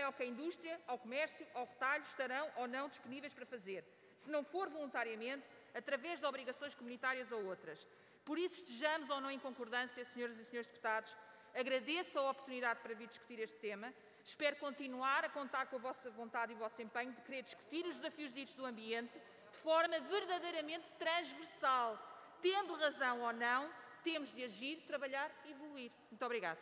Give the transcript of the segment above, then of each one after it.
ao que a indústria, ao comércio, ao retalho estarão ou não disponíveis para fazer, se não for voluntariamente, através de obrigações comunitárias ou outras. Por isso, estejamos ou não em concordância, senhoras e senhores deputados, agradeço a oportunidade para vir discutir este tema. Espero continuar a contar com a vossa vontade e o vosso empenho de querer discutir os desafios ditos do ambiente de forma verdadeiramente transversal. Tendo razão ou não, temos de agir, trabalhar e evoluir. Muito obrigada.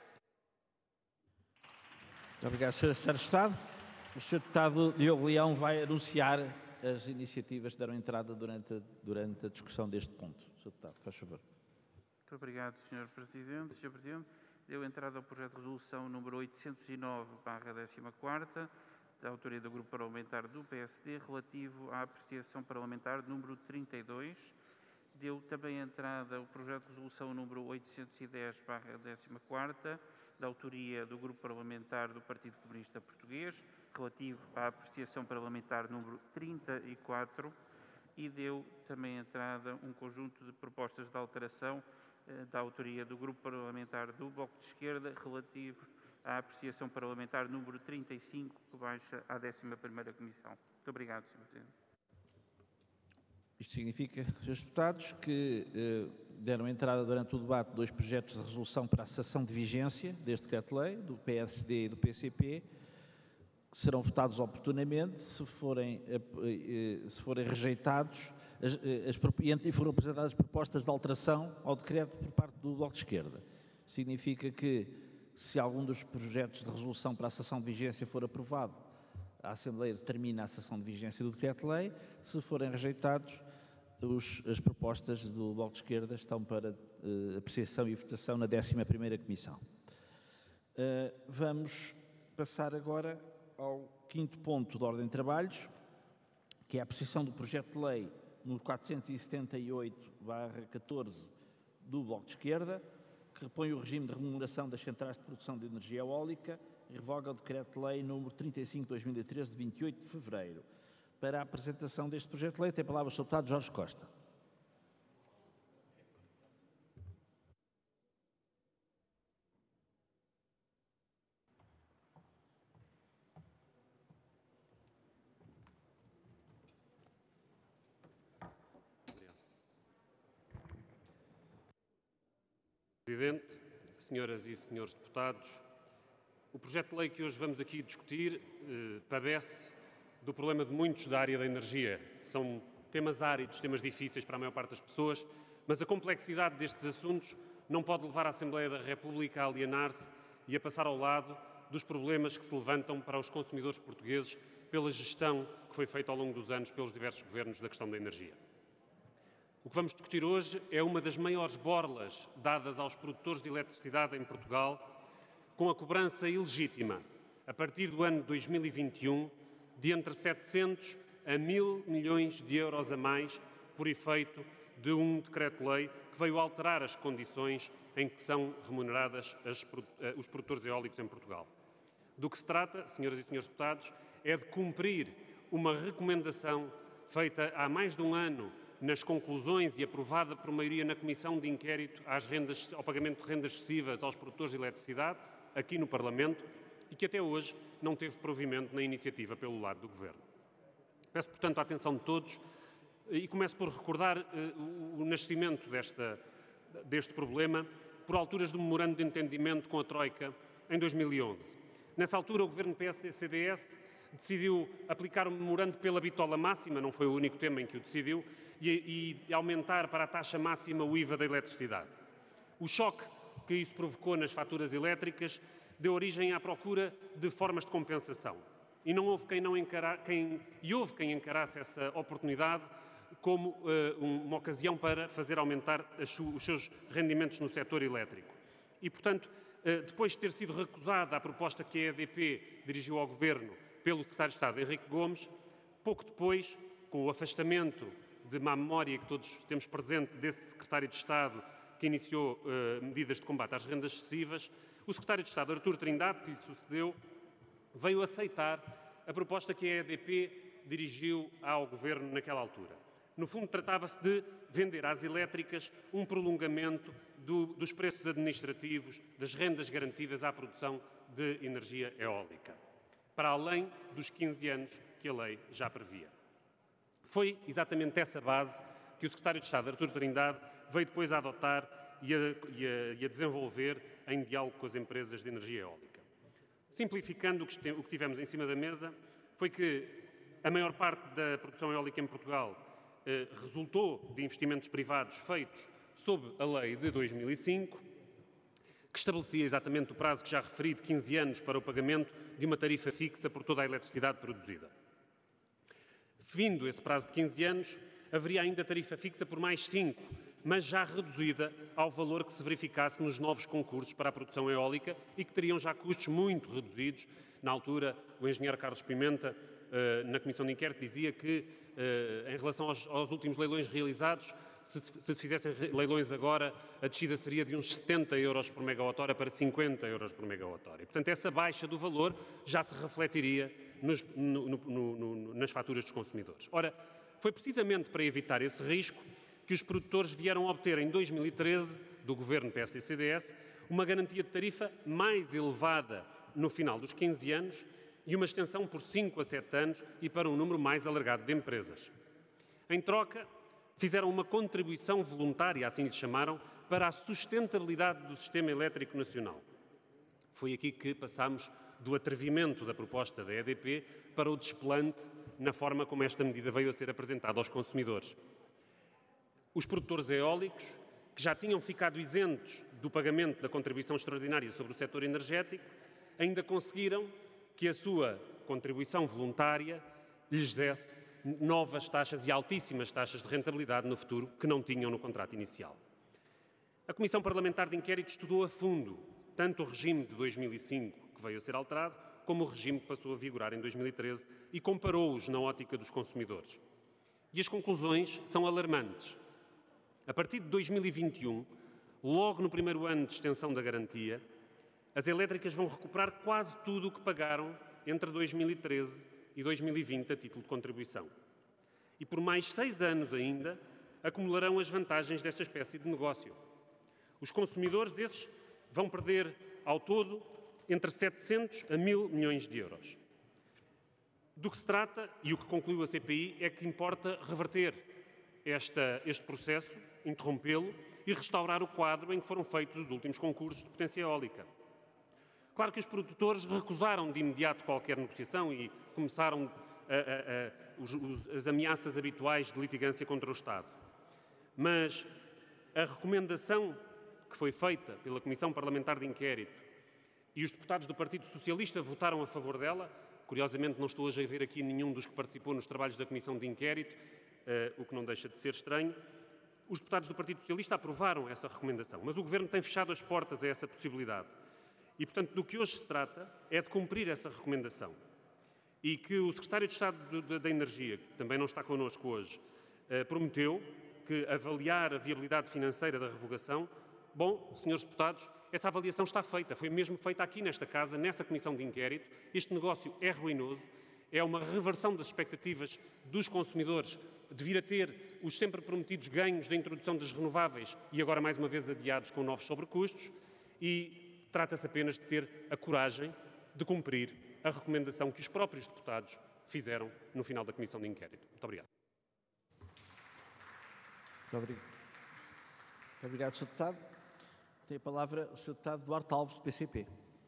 Muito obrigado, Sra. Secretária de Estado. O Sr. Deputado Diogo Leão vai anunciar as iniciativas que deram entrada durante a discussão deste ponto. Sr. Deputado, faz favor. Muito obrigado, Sr. Presidente. Sr. Presidente, deu entrada ao projeto de resolução número 809/14, da autoria do Grupo Parlamentar do PSD, relativo à apreciação parlamentar número 32. Deu também entrada o projeto de resolução número 810/14, da autoria do Grupo Parlamentar do Partido Comunista Português, relativo à apreciação parlamentar número 34, e deu também entrada um conjunto de propostas de alteração da autoria do Grupo Parlamentar do Bloco de Esquerda, relativos à apreciação parlamentar número 35, que baixa à 11ª Comissão. Muito obrigado, Sr. Presidente. Isto significa, Srs. Deputados, que deram entrada durante o debate 2 projetos de resolução para a cessação de vigência deste decreto-lei, do PSD e do PCP, que serão votados oportunamente. Se forem rejeitados e foram apresentadas propostas de alteração ao decreto por parte do Bloco de Esquerda. Significa que, se algum dos projetos de resolução para a cessação de vigência for aprovado, a Assembleia determina a cessação de vigência do decreto-lei. Se forem rejeitados, as propostas do Bloco de Esquerda estão para apreciação e votação na 11ª Comissão. Vamos passar agora ao 5º ponto de ordem de trabalhos, que é a apreciação do projeto de lei número 478/14 do Bloco de Esquerda, que repõe o regime de remuneração das centrais de produção de energia eólica e revoga o Decreto-Lei número 35/2013, de 28 de fevereiro. Para a apresentação deste projeto de lei, tem a palavra o Sr. Deputado Jorge Costa. Presidente, senhoras e senhores deputados, o projeto de lei que hoje vamos aqui discutir padece do problema de muitos da área da energia. São temas áridos, temas difíceis para a maior parte das pessoas, mas a complexidade destes assuntos não pode levar a Assembleia da República a alienar-se e a passar ao lado dos problemas que se levantam para os consumidores portugueses pela gestão que foi feita ao longo dos anos pelos diversos governos da questão da energia. O que vamos discutir hoje é uma das maiores borlas dadas aos produtores de eletricidade em Portugal, com a cobrança ilegítima, a partir do ano 2021, de entre 700 a 1.000 milhões de euros a mais, por efeito de um decreto-lei que veio alterar as condições em que são remuneradas os produtores eólicos em Portugal. Do que se trata, senhoras e senhores deputados, é de cumprir uma recomendação feita há mais de um ano nas conclusões e aprovada por maioria na Comissão de Inquérito ao pagamento de rendas excessivas aos produtores de eletricidade, aqui no Parlamento, e que até hoje não teve provimento na iniciativa pelo lado do Governo. Peço, portanto, a atenção de todos e começo por recordar o nascimento deste problema por alturas do memorando de entendimento com a Troika em 2011. Nessa altura, o Governo PSD-CDS decidiu aplicar o memorando pela bitola máxima, não foi o único tema em que o decidiu, e aumentar para a taxa máxima o IVA da eletricidade. O choque que isso provocou nas faturas elétricas deu origem à procura de formas de compensação. E não houve houve quem encarasse essa oportunidade como uma ocasião para fazer aumentar os seus rendimentos no setor elétrico. E, portanto, depois de ter sido recusada a proposta que a EDP dirigiu ao Governo pelo Secretário de Estado, Henrique Gomes, pouco depois, com o afastamento de má memória que todos temos presente desse Secretário de Estado que iniciou medidas de combate às rendas excessivas, o Secretário de Estado, Artur Trindade, que lhe sucedeu, veio aceitar a proposta que a EDP dirigiu ao Governo naquela altura. No fundo, tratava-se de vender às elétricas um prolongamento dos preços administrativos das rendas garantidas à produção de energia eólica. para além dos 15 anos que a lei já previa. Foi exatamente essa base que o Secretário de Estado, Artur Trindade, veio depois a adotar e a desenvolver em diálogo com as empresas de energia eólica. Simplificando, o que tivemos em cima da mesa foi que a maior parte da produção eólica em Portugal resultou de investimentos privados feitos sob a lei de 2005, que estabelecia exatamente o prazo que já referi de 15 anos para o pagamento de uma tarifa fixa por toda a eletricidade produzida. Vindo esse prazo de 15 anos, haveria ainda tarifa fixa por mais 5, mas já reduzida ao valor que se verificasse nos novos concursos para a produção eólica e que teriam já custos muito reduzidos. Na altura, o engenheiro Carlos Pimenta, na Comissão de Inquérito, dizia que, em relação aos últimos leilões realizados, se fizessem leilões agora, a descida seria de uns 70 euros por megawatt-hora para 50 euros por megawatt-hora. E, portanto, essa baixa do valor já se refletiria nas faturas dos consumidores. Ora, foi precisamente para evitar esse risco que os produtores vieram obter em 2013, do governo PSD-CDS, uma garantia de tarifa mais elevada no final dos 15 anos e uma extensão por 5 a 7 anos e para um número mais alargado de empresas. Em troca, fizeram uma contribuição voluntária, assim lhe chamaram, para a sustentabilidade do sistema elétrico nacional. Foi aqui que passámos do atrevimento da proposta da EDP para o desplante na forma como esta medida veio a ser apresentada aos consumidores. Os produtores eólicos, que já tinham ficado isentos do pagamento da contribuição extraordinária sobre o setor energético, ainda conseguiram que a sua contribuição voluntária lhes desse novas taxas e altíssimas taxas de rentabilidade no futuro que não tinham no contrato inicial. A Comissão Parlamentar de Inquérito estudou a fundo tanto o regime de 2005, que veio a ser alterado, como o regime que passou a vigorar em 2013 e comparou-os na ótica dos consumidores. E as conclusões são alarmantes. A partir de 2021, logo no primeiro ano de extensão da garantia, as elétricas vão recuperar quase tudo o que pagaram entre 2013 e 2020 a título de contribuição. E por mais 6 anos ainda, acumularão as vantagens desta espécie de negócio. Os consumidores, esses, vão perder, ao todo, entre 700 a 1.000 milhões de euros. Do que se trata, e o que concluiu a CPI, é que importa reverter este processo, interrompê-lo e restaurar o quadro em que foram feitos os últimos concursos de potência eólica. Claro que os produtores recusaram de imediato qualquer negociação e começaram as ameaças habituais de litigância contra o Estado. Mas a recomendação que foi feita pela Comissão Parlamentar de Inquérito e os deputados do Partido Socialista votaram a favor dela, curiosamente não estou hoje a ver aqui nenhum dos que participou nos trabalhos da Comissão de Inquérito, o que não deixa de ser estranho. Os deputados do Partido Socialista aprovaram essa recomendação, mas o Governo tem fechado as portas a essa possibilidade. E, portanto, do que hoje se trata é de cumprir essa recomendação. E que o Secretário de Estado da Energia, que também não está connosco hoje, prometeu que avaliar a viabilidade financeira da revogação. Bom, senhores deputados, essa avaliação está feita, foi mesmo feita aqui nesta casa, nessa comissão de inquérito. Este negócio é ruinoso, é uma reversão das expectativas dos consumidores de vir a ter os sempre prometidos ganhos da introdução das renováveis e agora mais uma vez adiados com novos sobrecustos, e trata-se apenas de ter a coragem de cumprir a recomendação que os próprios deputados fizeram no final da comissão de inquérito. Muito obrigado. Muito obrigado, Sr. Deputado. Tem a palavra o Sr. Deputado Duarte Alves, do PCP.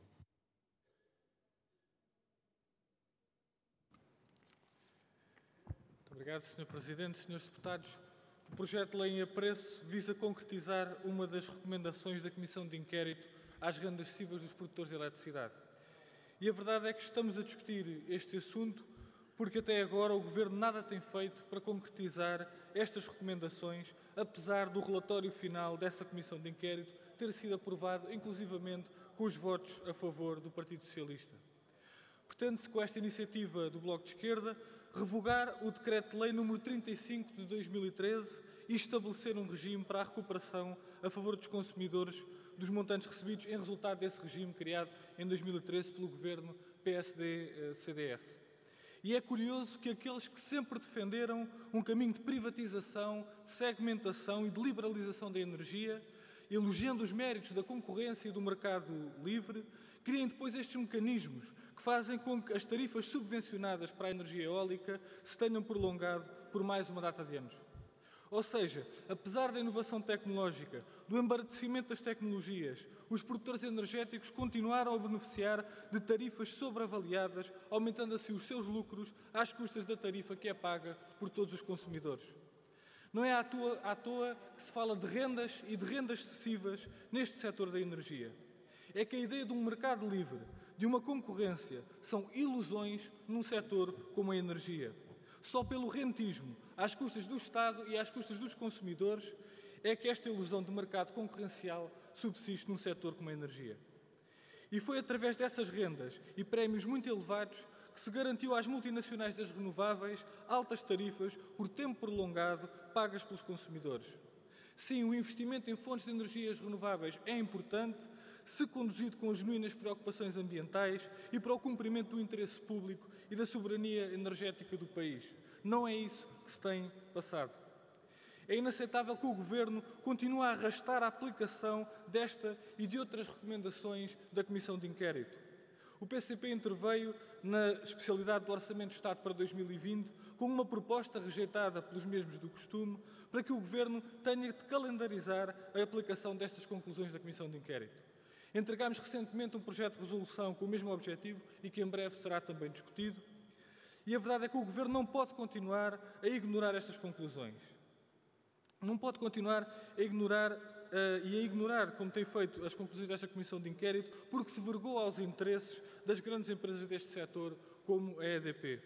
Muito obrigado, Sr. Presidente. Srs. Deputados, o projeto de lei em apreço visa concretizar uma das recomendações da Comissão de Inquérito às rendas excessivas dos produtores de eletricidade. E a verdade é que estamos a discutir este assunto porque até agora o Governo nada tem feito para concretizar estas recomendações, apesar do relatório final dessa Comissão de Inquérito ter sido aprovado, inclusivamente com os votos a favor do Partido Socialista. Pretende-se, com esta iniciativa do Bloco de Esquerda, revogar o Decreto-Lei nº 35 de 2013 e estabelecer um regime para a recuperação a favor dos consumidores dos montantes recebidos em resultado desse regime criado em 2013 pelo Governo PSD-CDS. E é curioso que aqueles que sempre defenderam um caminho de privatização, de segmentação e de liberalização da energia, elogiando os méritos da concorrência e do mercado livre, criem depois estes mecanismos que fazem com que as tarifas subvencionadas para a energia eólica se tenham prolongado por mais uma data de anos. Ou seja, apesar da inovação tecnológica, do embaraçamento das tecnologias, os produtores energéticos continuaram a beneficiar de tarifas sobreavaliadas, aumentando assim os seus lucros às custas da tarifa que é paga por todos os consumidores. Não é à toa que se fala de rendas e de rendas excessivas neste setor da energia. É que a ideia de um mercado livre, de uma concorrência, são ilusões num setor como a energia. Só pelo rentismo, às custas do Estado e às custas dos consumidores, é que esta ilusão de mercado concorrencial subsiste num setor como a energia. E foi através dessas rendas e prémios muito elevados que se garantiu às multinacionais das renováveis altas tarifas por tempo prolongado pagas pelos consumidores. Sim, o investimento em fontes de energias renováveis é importante, se conduzido com genuínas preocupações ambientais e para o cumprimento do interesse público e da soberania energética do país. Não é isso que se tem passado. É inaceitável que o Governo continue a arrastar a aplicação desta e de outras recomendações da Comissão de Inquérito. O PCP interveio na especialidade do Orçamento de Estado para 2020 com uma proposta rejeitada pelos mesmos do costume para que o Governo tenha de calendarizar a aplicação destas conclusões da Comissão de Inquérito. Entregámos recentemente um projeto de resolução com o mesmo objetivo e que em breve será também discutido. E a verdade é que o Governo não pode continuar a ignorar estas conclusões. Não pode continuar a ignorar, como tem feito, as conclusões desta Comissão de Inquérito, porque se vergou aos interesses das grandes empresas deste setor, como a EDP.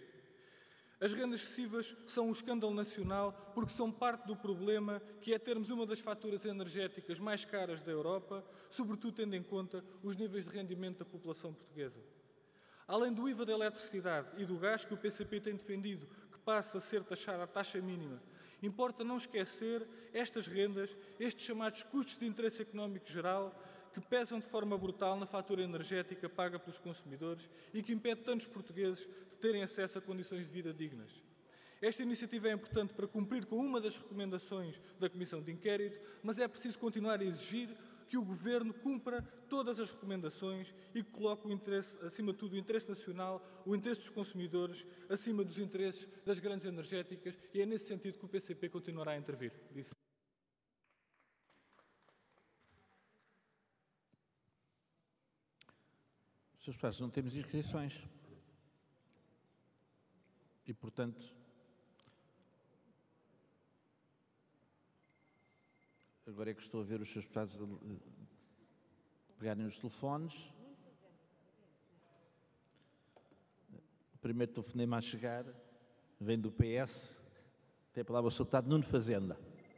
As rendas excessivas são um escândalo nacional porque são parte do problema que é termos uma das faturas energéticas mais caras da Europa, sobretudo tendo em conta os níveis de rendimento da população portuguesa. Além do IVA da eletricidade e do gás, que o PCP tem defendido que passe a ser taxado à taxa mínima, importa não esquecer estas rendas, estes chamados custos de interesse económico geral, que pesam de forma brutal na fatura energética paga pelos consumidores e que impede tantos portugueses de terem acesso a condições de vida dignas. Esta iniciativa é importante para cumprir com uma das recomendações da Comissão de Inquérito, mas é preciso continuar a exigir que o Governo cumpra todas as recomendações e que coloque o interesse, acima de tudo, o interesse nacional, o interesse dos consumidores, acima dos interesses das grandes energéticas, e é nesse sentido que o PCP continuará a intervir. Srs. Deputados, não temos inscrições. E, portanto, agora é que estou a ver os Srs. Deputados pegarem os telefones. O primeiro telefonema a chegar vem do PS. Tem a palavra o Sr. Deputado Nuno Fazenda.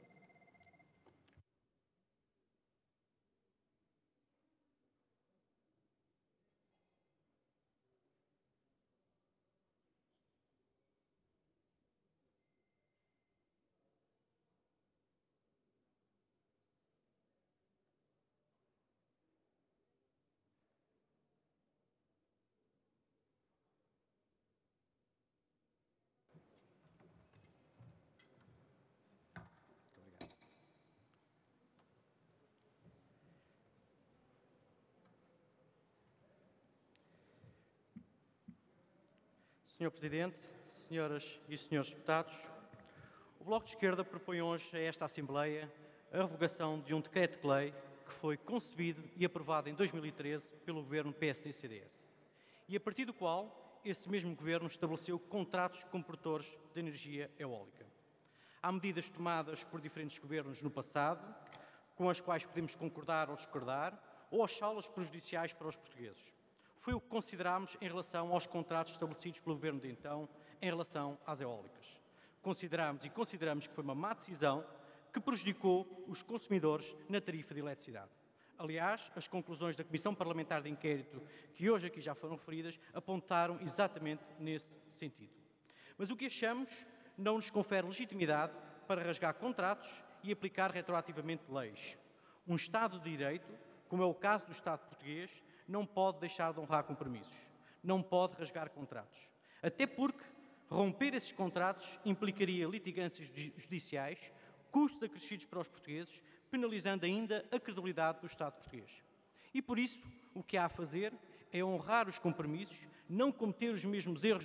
Sr. Presidente, senhoras e senhores deputados, o Bloco de Esquerda propõe hoje a esta Assembleia a revogação de um decreto de lei que foi concebido e aprovado em 2013 pelo Governo PSD-CDS e a partir do qual esse mesmo Governo estabeleceu contratos com produtores de energia eólica. Há medidas tomadas por diferentes governos no passado, com as quais podemos concordar ou discordar, ou achá-las prejudiciais para os portugueses. Foi o que considerámos em relação aos contratos estabelecidos pelo Governo de então em relação às eólicas. Considerámos e consideramos que foi uma má decisão que prejudicou os consumidores na tarifa de eletricidade. Aliás, as conclusões da Comissão Parlamentar de Inquérito, que hoje aqui já foram referidas, apontaram exatamente nesse sentido. Mas o que achamos não nos confere legitimidade para rasgar contratos e aplicar retroativamente leis. Um Estado de Direito, como é o caso do Estado português, não pode deixar de honrar compromissos, não pode rasgar contratos. Até porque romper esses contratos implicaria litigâncias judiciais, custos acrescidos para os portugueses, penalizando ainda a credibilidade do Estado português. E por isso, o que há a fazer é honrar os compromissos, não cometer os mesmos erros